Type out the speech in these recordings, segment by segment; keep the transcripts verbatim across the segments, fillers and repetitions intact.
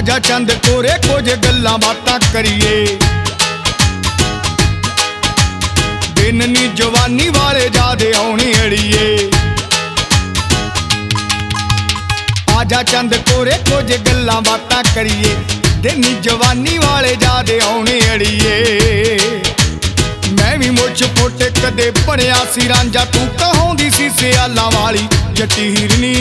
आजा चंद कोरे कुछ गल्लां बातां करिए। दिन नी जवानी वाले जादे आउणे अड़िए। आजा चंद कोरे कुछ गल्लां बातां करिए। दिन नी जवानी वाले जादे आउणे अड़िए। मैं भी मुछ फुट कदे पढ़िया सी रांझा, तू कहाउंदी सी सियालां वाली जट्टी हिरनी।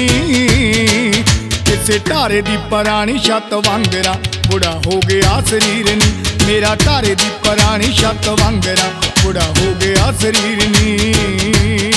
किसे ढारे दी पुरानी छत वांगरा बुढ़ा हो गया शरीर नी। मेरा ढारे दी पुरानी छत वांगरा बुढ़ा हो गया शरीर नी।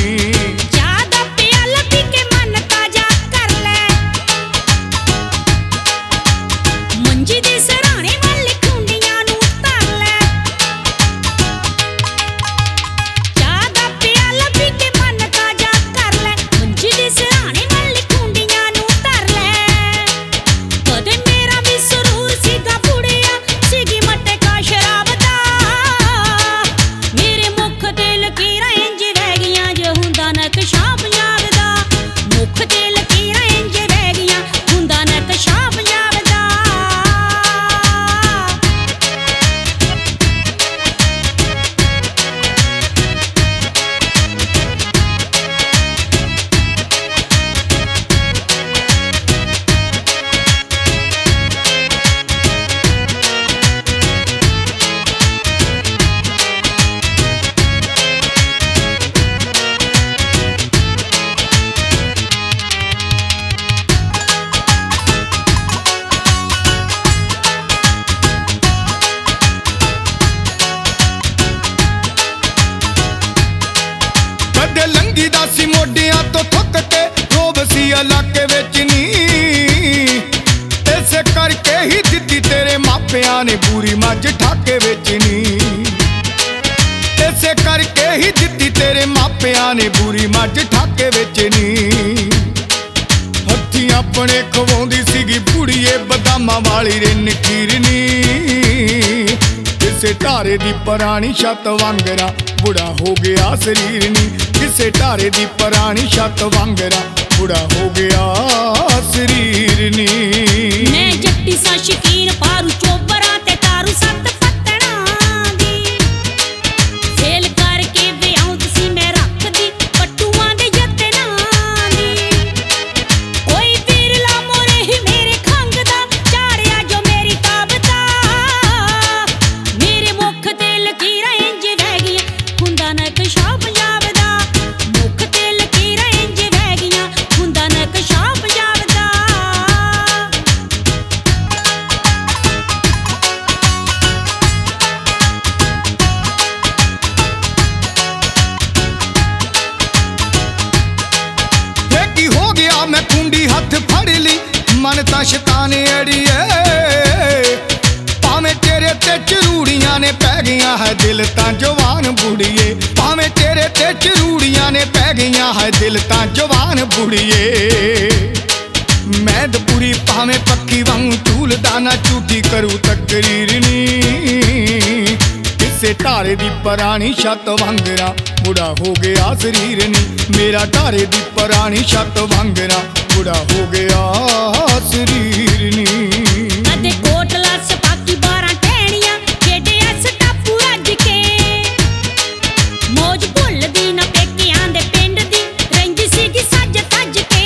लंघी दा सी मोडियां तो थुक के रोब सी इलाके विच नी। इस करके ही दित्ती तेरे मापियां ने बूरी मझ ठाके विच नी। इस करके ही दित्ती तेरे मापियां ने बूरी मझ ठाके विच नी। हत्थी अपने खवाउंदी सीगी बुढ़िए बदामां वाली रिन खीरनी। किसे ढारे दी पुरानी छत वांगरा बुढ़ा हो गया शरीर नी। किसे ढारे दी पुरानी छत वांगरा बुढ़ा हो गया शरीर नी। मैं जट्टी सा शकीन पारू चोबरा ते तारू सत पत्तणा दी। फेल करके विआउंद सी मैं रखदी पट्टूआं दे जत्तना दी। कोई विरला मोरे ही मेरे खंग दा चाड़िया जो मेरी ताबता। मेरे मुख ते लकीरां इंज वह गईयां हुंदा नक्शा पंजाब दा। मुख ते लकीरां इंज वह गईयां हुंदा नक्शा पंजाब दा। की हो गया मैं कुंडी हथ फड़ ली मन ता शैताने अड़िए। भावें तेरे ते चरूड़ियां ने पै गईयां है दिल ता जवान बुढ़िए। भावें तेरे ते चरूड़ियां ने पै गईयां है दिल ता जवान बुढ़िए। मैं दपुरी भावें पक्की वांगू झूलदा ना झूठी करूं तकरीर नी। किसे ढारे दी पुरानी छत वांगरा बुढ़ा हो गया शरीर नी। मेरा ढारे दी पुरानी छत वांगरा बुढ़ा हो गया शरीर नी। कदे कोटला सपाकी बारां टहनियां खेडे अस टापू रज के। मौज भुलदी ना पेकियां दे पिंड दी रंज सीगी सज तज के।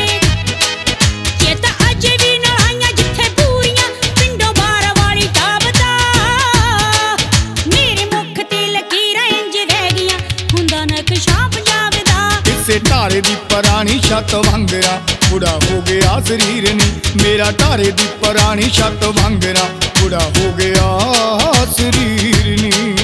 चेता अजे भी नलाइयां जिथे पूरियां पिंडों बार वाली टाबदा। मेरे मुख ते लकीरां इंज वह गईयां हुंदा नक्शा पंजाब दा। किसे ढारे दी पुरानी छत वांगरा बुढ़ा हो गया शरीर नी। मेरा ढारे दी पुरानी छत वांगरा बुढ़ा हो गया शरीर नी।